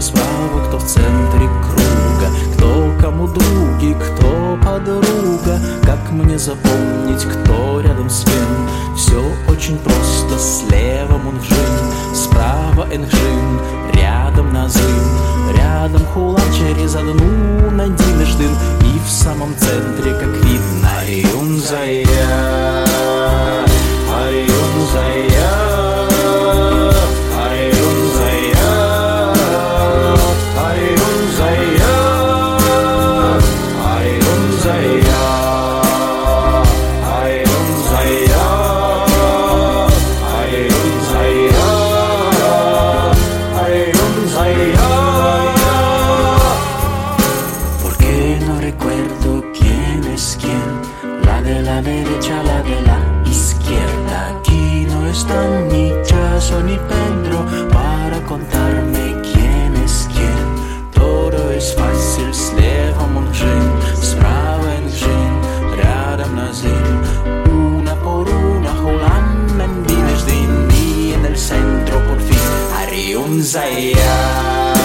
справа, кто в центре круга, кто кому други, кто подруга. Как мне запомнить, кто рядом с кем? Все очень просто, слева Мунхжин, справа Энхжин, рядом Назым, рядом Хулан, через одну Надинеждин, и в самом центре, как видно, Арюнзая, Арюнзая, Арюнзая, Арюнзая, Арюнзая, Арюнзая, Arunzaya. Porque no recuerdo quién es quién, la de la derecha, la de la izquierda. Aquí no están ni Jason ni Pedro para contarme quién es quién. Todo es fácil, слева Мунхжин, справа Энхжин, рядом Назим, una por una Хулан, Надинеждин, y en el centro por fin Arunzaya.